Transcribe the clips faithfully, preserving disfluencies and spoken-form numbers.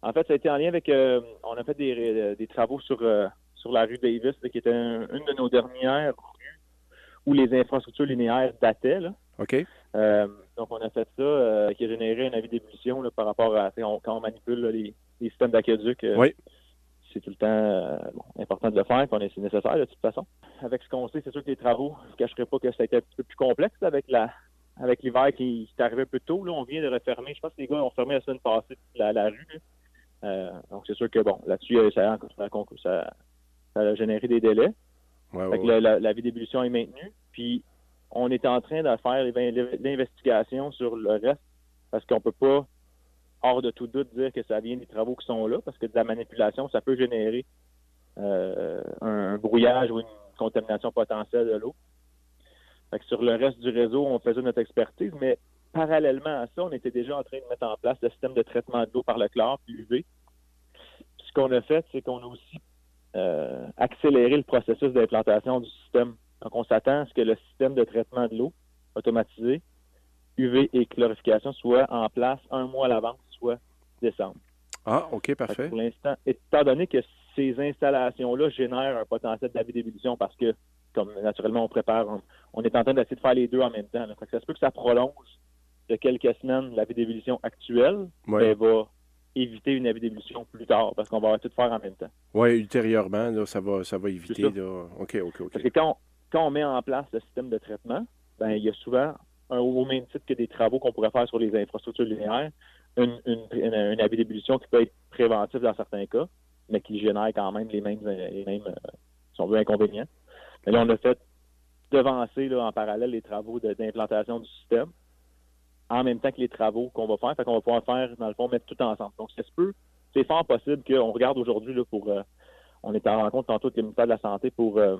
En fait, ça a été en lien avec... Euh, on a fait des, des travaux sur, euh, sur la rue Davis, là, qui était un, une de nos dernières rues où les infrastructures linéaires dataient. Là. OK. Euh, donc, on a fait ça, euh, qui a généré un avis d'ébullition là, par rapport à... On, quand on manipule là, les, les systèmes d'aqueduc, euh, Oui. c'est tout le temps euh, bon, important de le faire, puis c'est nécessaire de toute façon. Avec ce qu'on sait, c'est sûr que les travaux, je ne cacherai pas que ça a été un petit peu plus complexe là, avec la avec l'hiver qui, qui est arrivé un peu tôt. Là, on vient de refermer. Je pense que les gars ont fermé la semaine passée la, la rue. Euh, donc, c'est sûr que, bon, là-dessus, ça, ça, ça, ça a généré des délais. Ouais, fait ouais, que ouais. la, la, la vie d'évolution est maintenue. Puis, on est en train de faire l'investigation sur le reste parce qu'on peut pas, hors de tout doute, dire que ça vient des travaux qui sont là parce que de la manipulation, ça peut générer euh, un, un brouillage ou une contamination potentielle de l'eau. Fait que sur le reste du réseau, on faisait notre expertise, mais parallèlement à ça, on était déjà en train de mettre en place le système de traitement de l'eau par le chlore puis U V. Puis ce qu'on a fait, c'est qu'on a aussi euh, accéléré le processus d'implantation du système. Donc, on s'attend à ce que le système de traitement de l'eau automatisé, U V et chlorification, soit en place un mois à l'avance, soit décembre. Ah, OK, parfait. Pour l'instant, étant donné que ces installations-là génèrent un potentiel d'avis d'ébullition parce que, comme naturellement on prépare, on, on est en train d'essayer de faire les deux en même temps. Là. Fait que ça se peut que ça prolonge de quelques semaines l'avis d'ébullition actuelle, Oui. mais va éviter une avis d'ébullition plus tard parce qu'on va tout faire en même temps. Oui, ultérieurement, là, ça va, ça va éviter. Là. OK, OK, OK. Parce que quand on, quand on met en place le système de traitement, ben il y a souvent, un, au même titre que des travaux qu'on pourrait faire sur les infrastructures linéaires, une, une, une, une avis d'ébullition qui peut être préventif dans certains cas, mais qui génère quand même les mêmes, les mêmes si on veut, inconvénients. Mais là, on a fait devancer là, en parallèle les travaux de, d'implantation du système en même temps que les travaux qu'on va faire. Fait qu'on va pouvoir faire, dans le fond, mettre tout ensemble. Donc, ça se peut, c'est fort possible qu'on regarde aujourd'hui là, pour... Euh, on est en rencontre tantôt avec le ministère de la Santé pour, euh,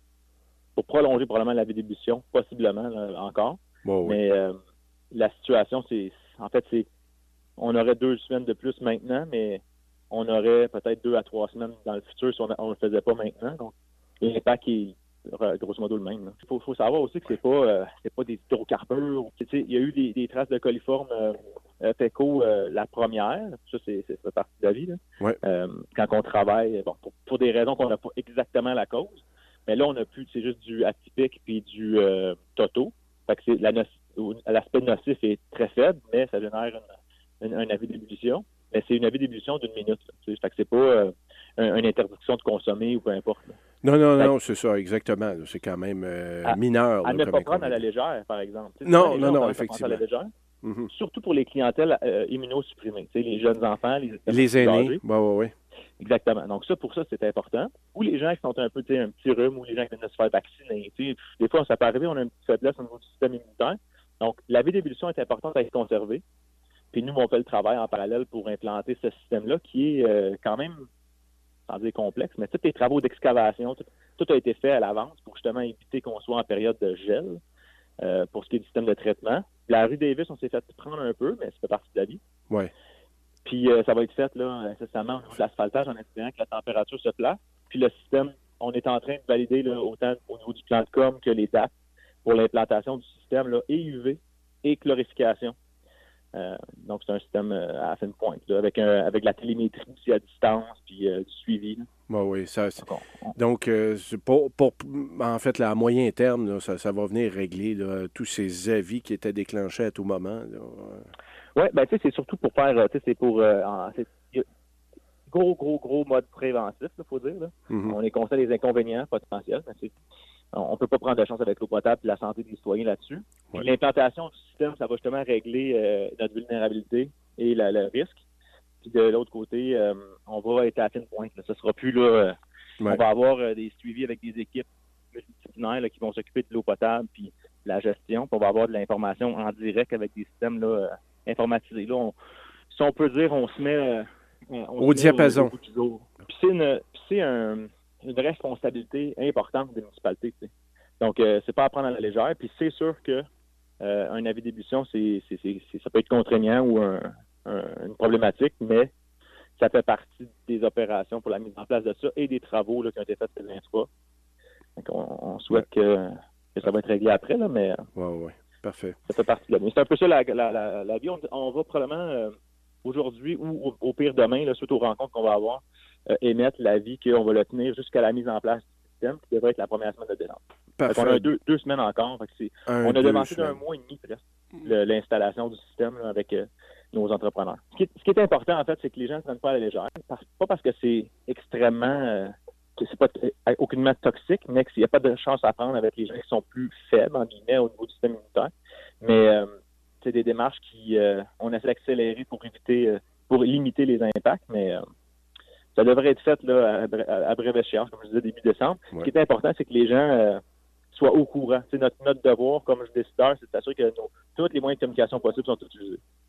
pour prolonger probablement la vie d'ébullition, possiblement là, encore. Bon, oui. Mais euh, la situation, c'est... En fait, c'est... On aurait deux semaines de plus maintenant, mais on aurait peut-être deux à trois semaines dans le futur si on ne le faisait pas maintenant. Donc, l'impact est grosso modo le même. Il faut, faut savoir aussi que c'est pas euh, c'est pas des hydrocarbures. Il y a eu des, des traces de coliformes euh, PECO euh, la première. Ça, c'est, c'est, c'est partie de la vie. Là. Ouais. Euh, quand on travaille, bon, pour, pour des raisons qu'on n'a pas exactement la cause. Mais là, on a plus, c'est juste du atypique puis du euh, toto. Fait que c'est la noci- l'aspect nocif est très faible, mais ça génère une, une, un avis d'ébullition. Mais c'est une avis d'ébullition d'une minute. Là, fait que c'est pas euh, un, une interdiction de consommer ou peu importe. Là. Non, non, fait non, c'est ça, exactement. C'est quand même euh, à, mineur. À là, ne pas prendre à la légère, par exemple. T'sais, non, les non, gens non, effectivement. À la légère, mm-hmm. Surtout pour les clientèles euh, immunosupprimées. Les jeunes enfants, les, les aînés. Oui, oui, oui. Exactement. Donc, ça, pour ça, c'est important. Ou les gens qui sont un peu, tu sais, un petit rhume, ou les gens qui viennent de se faire vacciner. T'sais. Des fois, ça peut arriver, on a une petite faiblesse au niveau du système immunitaire. Donc, la vie d'ébullition est importante à être conservée. Puis nous, on fait le travail en parallèle pour implanter ce système-là qui est euh, quand même, sans dire complexe, mais tous les travaux d'excavation, tout, tout a été fait à l'avance pour justement éviter qu'on soit en période de gel euh, pour ce qui est du système de traitement. La rue Davis, on s'est fait prendre un peu, mais ça fait partie de la vie. Oui. Puis euh, ça va être fait là, incessamment au niveau de l'asphaltage en espérant que la température se place. Puis le système, on est en train de valider là, autant au niveau du plan de com que les dates pour l'implantation du système là, et U V et chlorification. Euh, donc, c'est un système euh, à la fine pointe, là, avec, un, avec la télémétrie aussi à distance, puis euh, du suivi. Là. Bah oui, ça. C'est... Donc, on, on... Donc euh, c'est pour, pour, en fait, là, à moyen terme, là, ça, ça va venir régler là, tous ces avis qui étaient déclenchés à tout moment. Oui, ben tu sais, c'est surtout pour faire, tu sais, c'est pour, euh, en, c'est, gros, gros, gros mode préventif, il faut dire. Là. Mm-hmm. On est conscient des inconvénients potentiels, mais c'est on ne peut pas prendre de chance avec l'eau potable et la santé des citoyens là-dessus. Ouais. L'implantation du système, ça va justement régler euh, notre vulnérabilité et la, le risque. Puis de l'autre côté, euh, on va être à fine pointe. Là. Ça sera plus là. Euh, ouais. On va avoir euh, des suivis avec des équipes multidisciplinaires là, qui vont s'occuper de l'eau potable puis de la gestion. Puis on va avoir de l'information en direct avec des systèmes là, euh, informatisés. Là, on, si on peut dire, on se met euh, on au se diapason. Met au, au puis c'est, une, puis c'est un une responsabilité importante des municipalités. T'sais. Donc, euh, c'est pas à prendre à la légère. Puis c'est sûr que euh, un avis d'ébullition, c'est, c'est, c'est, c'est, ça peut être contraignant ou un, un, une problématique, mais ça fait partie des opérations pour la mise en place de ça et des travaux là, qui ont été faits sur l'infra. Donc, on, on souhaite ouais. que, que ça va être réglé après, là, mais ouais, ouais. Parfait. Ça fait partie de la vie. C'est un peu ça la, la, la, la vie. On, on va probablement... Euh, aujourd'hui ou au, au pire demain, là, suite aux rencontres qu'on va avoir, euh, émettre l'avis qu'on va le tenir jusqu'à la mise en place du système, qui devrait être la première semaine de décembre. Parfait. On a deux, deux semaines encore. Fait que c'est, Un, on a deux devancé semaines. d'un mois et demi presque le, l'installation du système là, avec euh, nos entrepreneurs. Ce qui, est, ce qui est important, en fait, c'est que les gens ne prennent pas à la légère. Parce, pas parce que c'est extrêmement... Euh, que c'est pas t- aucunement toxique, mais qu'il n'y a pas de chance à prendre avec les gens qui sont plus faibles, en guillemets, au niveau du système immunitaire. Mais euh, c'est des démarches qui... Euh, on essaie d'accélérer pour éviter... Euh, pour limiter les impacts, mais... Euh, ça devrait être fait là, à, à, à brève échéance, comme je disais, début décembre. Ouais. Ce qui est important, c'est que les gens euh, soient au courant. C'est notre, notre devoir, comme décideur, c'est de s'assurer que nos, tous les moyens de communication possibles sont utilisés.